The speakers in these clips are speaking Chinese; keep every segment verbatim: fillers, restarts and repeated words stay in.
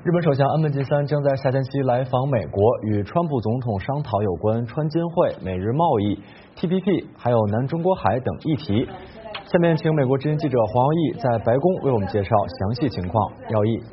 日本首相安倍晋三将在夏天期来访美国，与川普总统商讨有关川金会、美日贸易、T P P 还有南中国海等议题。下面请美国之音记者黄耀义在白宫为我们介绍详细情况。耀义。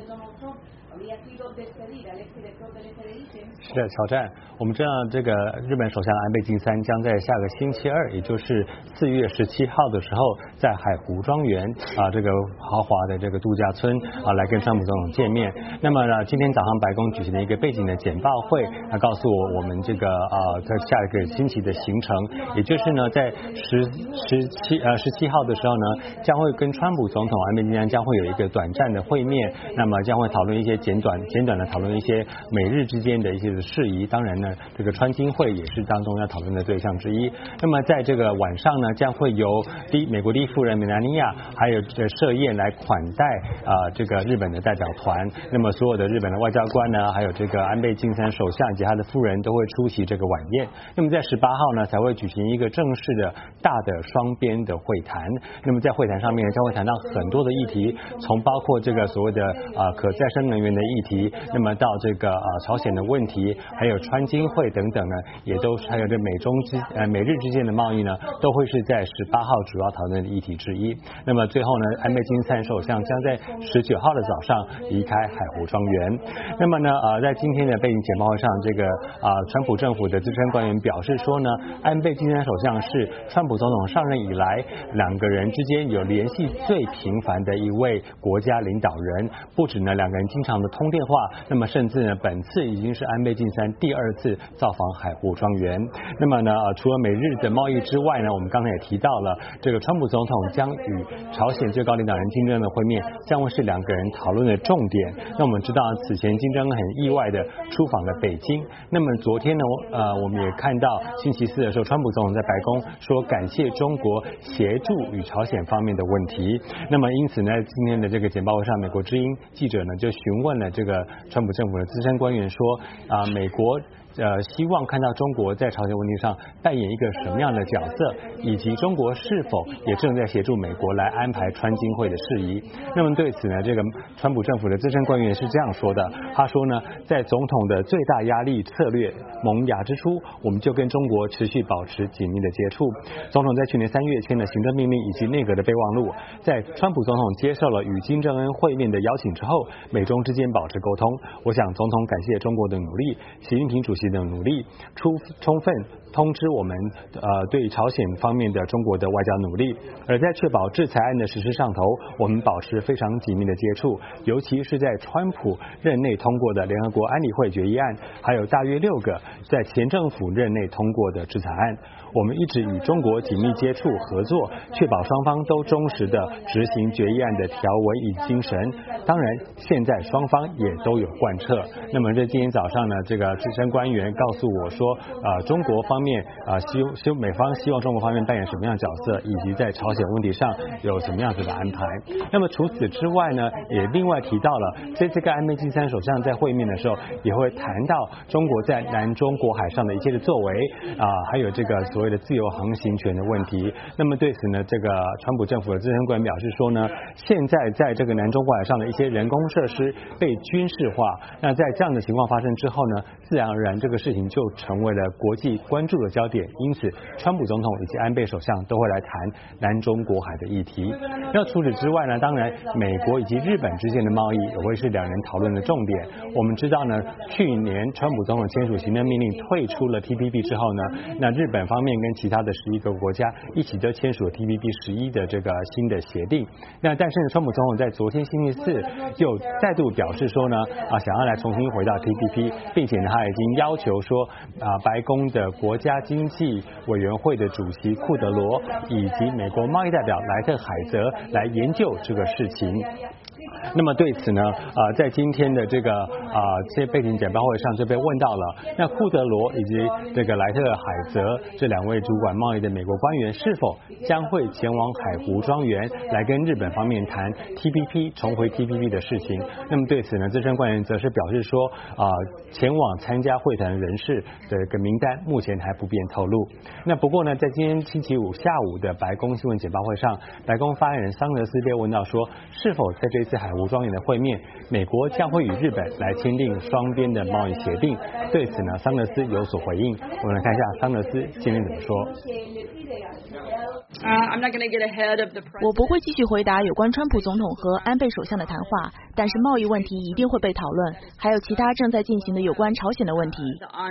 是的，挑战。我们知道，这个日本首相安倍晋三将在下个星期二，也就是四月十七号的时候，在海湖庄园啊这个豪华的这个度假村啊来跟川普总统见面。那么呢，今天早上白宫举行了一个背景的简报会，啊告诉我我们这个啊在下一个星期的行程，也就是呢在十十七呃十七号的时候呢，将会跟川普总统安倍晋三将会有一个短暂的会面，那么将会讨论一些简短简短的讨论一些美日之间的一些事宜，当然呢。这个川金会也是当中要讨论的对象之一。那么在这个晚上呢，将会由第一美国第一夫人梅兰妮亚还有这设宴来款待啊、呃、这个日本的代表团。那么所有的日本的外交官呢，还有这个安倍晋三首相以及他的夫人都会出席这个晚宴。那么在十八号呢，才会举行一个正式的大的双边的会谈。那么在会谈上面将会谈到很多的议题，从包括这个所谓的啊、呃、可再生能源的议题，那么到这个啊、呃、朝鲜的问题，还有川金会等等呢，也都还有这美中之呃美日之间的贸易呢，都会是在十八号主要讨论的议题之一。那么最后呢，安倍晋三首相将在十九号的早上离开海湖庄园。那么呢，呃，在今天的背景简报会上，这个啊、呃，川普政府的资深官员表示说呢，安倍晋三首相是川普总统上任以来两个人之间有联系最频繁的一位国家领导人。不止呢，两个人经常的通电话，那么甚至呢，本次已经是安倍晋三第二次造访海湖庄园。那么呢，呃，除了美日的贸易之外呢，我们刚才也提到了，这个川普总统将与朝鲜最高领导人金正恩的会面，将会是两个人讨论的重点。那我们知道，此前金正恩很意外的出访了北京。那么昨天呢，呃，我们也看到星期四的时候，川普总统在白宫说感谢中国协助与朝鲜方面的问题。那么因此呢，今天的这个简报会上，美国之音记者呢就询问了这个川普政府的资深官员说，啊、呃，美国。呃，希望看到中国在朝鲜问题上扮演一个什么样的角色，以及中国是否也正在协助美国来安排川金会的事宜。那么对此呢，这个川普政府的资深官员是这样说的，他说呢，在总统的最大压力策略萌芽之初，我们就跟中国持续保持紧密的接触。总统在去年三月签了行政命令以及内阁的备忘录，在川普总统接受了与金正恩会面的邀请之后，美中之间保持沟通。我想总统感谢中国的努力，习近平主席的努力，出充分通知我们呃对朝鲜方面的中国的外交努力，而在确保制裁案的实施上头，我们保持非常紧密的接触，尤其是在川普任内通过的联合国安理会决议案，还有大约六个在前政府任内通过的制裁案。我们一直与中国紧密接触合作，确保双方都忠实的执行决议案的条文与精神。当然，现在双方也都有贯彻。那么在今天早上呢，这个资深官员告诉我说，呃，中国方面啊、呃，希希美方希望中国方面扮演什么样的角色，以及在朝鲜问题上有什么样子的安排。那么除此之外呢，也另外提到了，这次跟安倍晋三首相在会面的时候，也会谈到中国在南中国海上的一切的作为啊、呃，还有这个所谓的自由航行权的问题。那么对此呢，这个川普政府的资深官员表示说呢，现在在这个南中国海上的一些人工设施被军事化，那在这样的情况发生之后呢，自然而然这个事情就成为了国际关注的焦点。因此，川普总统以及安倍首相都会来谈南中国海的议题。那除此之外呢，当然美国以及日本之间的贸易也会是两人讨论的重点。我们知道呢，去年川普总统签署行政命令退出了 T P P 之后呢，那日本方面跟其他的十一个国家一起都签署了 T P P 十一的这个新的协定。那但是川普总统在昨天星期四又再度表示说呢，啊想要来重新回到 T P P， 并且呢他已经要求说啊白宫的国家经济委员会的主席库德罗以及美国贸易代表莱特海泽来研究这个事情。那么对此呢，呃，在今天的这个啊这些背景简报会上就被问到了，那库德罗以及这个莱特海泽这两位主管贸易的美国官员是否将会前往海湖庄园来跟日本方面谈 T P P 重回 T P P 的事情？那么对此呢，资深官员则是表示说，啊、呃，前往参加会谈人士的一个名单目前还不便透露。那不过呢，在今天星期五下午的白宫新闻简报会上，白宫发言人桑德斯被问到说，是否在这一次海湖庄园的会面，美国将会与日本来签订双边的贸易协定。对此呢，桑德斯有所回应。我们来看一下桑德斯今天怎么说。 我不会继续回答有关川普总统和安倍首相的谈话，但是贸易问题一定会被讨论，还有其他正在进行的有关朝鲜的问题。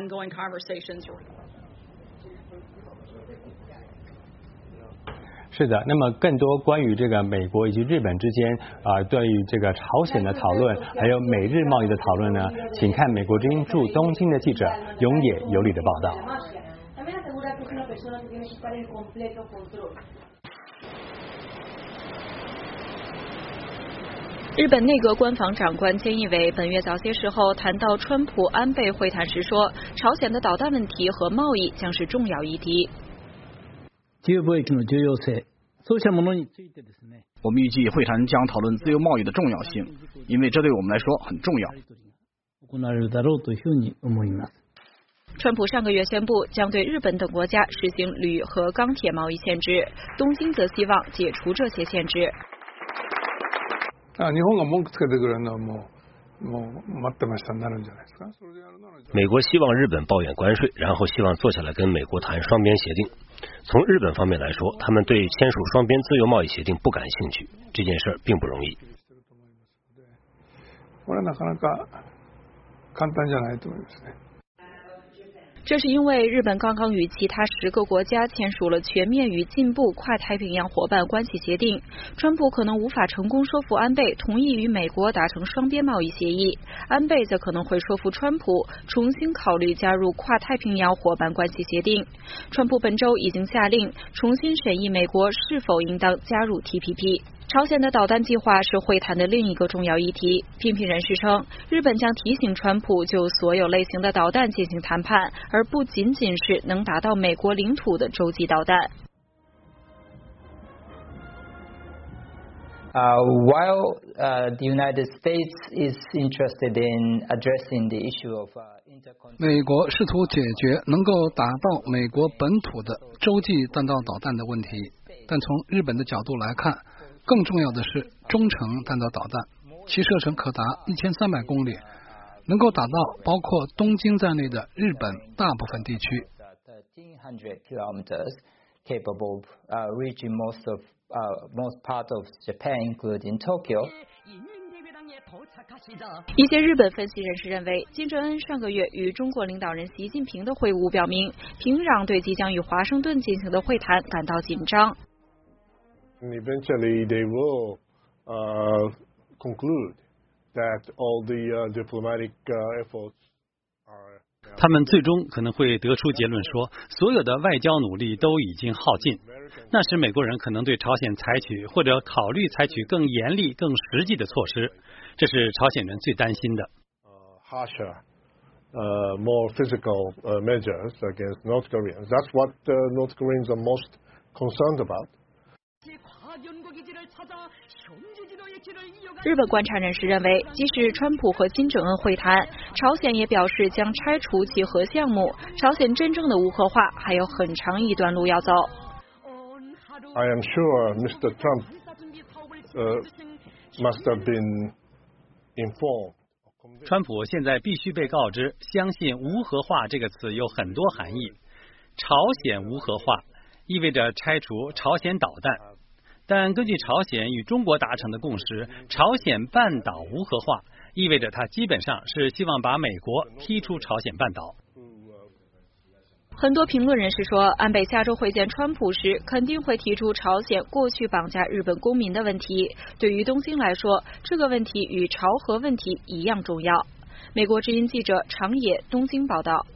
是的，那么更多关于这个美国以及日本之间啊、呃、对于这个朝鲜的讨论，还有美日贸易的讨论呢，请看美国之音驻东京的记者永野有里的报道。 日本内阁官房长官菅义伟本月早些时候谈到川普安倍会谈时说，朝鲜的导弹问题和贸易将是重要议题。 自由貿易の重要性、そうしたものについてですね。 我们预计会谈将讨论自由贸易的重要性，因为这对我们来说很重要。 行われるだろうというふうに思います。 川普上个月宣布将对日本等国家实行铝和钢铁贸易限制，东京则希望解除这些限制。 あ、日本が文句つけてくるのはもうもう待ってましたになるんじゃないですか。 美国希望日本抱怨关税，然后希望坐下来跟美国谈双边协定。从日本方面来说，他们对签署双边自由贸易协定不感兴趣，这件事并不容易。 これなかなか簡単じゃないと思いますね。 这是因为日本刚刚与其他十个国家签署了全面与进步跨太平洋伙伴关系协定，川普可能无法成功说服安倍同意与美国达成双边贸易协议，安倍则可能会说服川普重新考虑加入跨太平洋伙伴关系协定。川普本周已经下令重新审议美国是否应当加入 T P P。朝鲜的导弹计划是会谈的另一个重要议题。批评人士称，日本将提醒川普就所有类型的导弹进行谈判，而不仅仅是能打到美国领土的洲际导弹。 Uh, while uh, the United States is interested in addressing the issue of uh, 美国试图解决能够打到美国本土的洲际弹道导弹的问题，但从日本的角度来看，更重要的是中程弹道导弹，其射程可达一千三百公里，能够打到包括东京在内的日本大部分地区。 capable of uh, reaching most of uh, most part of Japan, including Tokyo. 一些日本分析人士认为，金正恩上个月与中国领导人习近平的会晤表明，平壤对即将与华盛顿进行的会谈感到紧张。 Eventually, they will uh, conclude that all the uh, diplomatic uh, efforts are. 他们最终可能会得出结论说，所有的外交努力都已经耗尽。那时美国人可能对朝鲜采取或者考虑采取更严厉、更实际的措施，这是朝鲜人最担心的。 Harsher, uh, more physical uh, measures against North Koreans. That's what uh, North Koreans are most concerned about. 日本观察人士认为，即使川普和金正恩会谈，朝鲜也表示将拆除其核项目，朝鲜真正的无核化还有很长一段路要走。 I am sure Mister Trump uh, must have been informed. 川普现在必须被告知，相信无核化这个词有很多含义。朝鲜无核化意味着拆除朝鲜导弹。但根据朝鲜与中国达成的共识，朝鲜半岛无核化意味着它基本上是希望把美国踢出朝鲜半岛。 很多评论人士说，安倍下周会见川普时肯定会提出朝鲜过去绑架日本公民的问题。对于东京来说，这个问题与朝核问题一样重要。美国之音记者长野东京报道。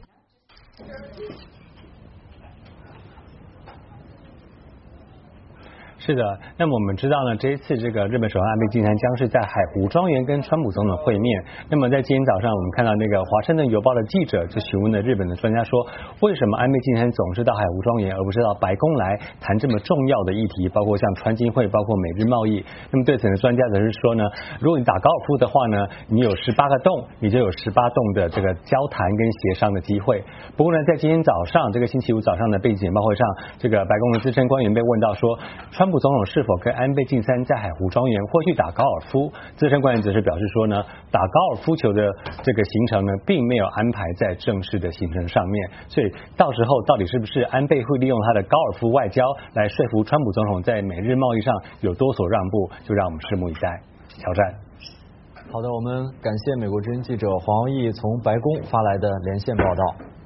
是的，那么我们知道呢，这一次这个日本首相安倍晋三将是在海湖庄园跟川普总统会面。那么在今天早上，我们看到那个华盛顿邮报的记者就询问了日本的专家说，为什么安倍晋三总是到海湖庄园，而不是到白宫来谈这么重要的议题，包括像川金会，包括美日贸易。那么对此呢，专家则是说呢，如果你打高尔夫的话呢，你有十八个洞，你就有十八洞的这个交谈跟协商的机会。不过呢，在今天早上这个星期五早上的背景简报会上，这个白宫的资深官员被问到说，川普普总统是否跟安倍晋三在海湖庄园或去打高尔夫？资深官员则是表示说呢，打高尔夫球的这个行程呢，并没有安排在正式的行程上面，所以到时候到底是不是安倍会利用他的高尔夫外交来说服川普总统在美日贸易上有多所让步，就让我们拭目以待。挑战。 好的，我们感谢美国之音记者黄耀毅从白宫发来的连线报道。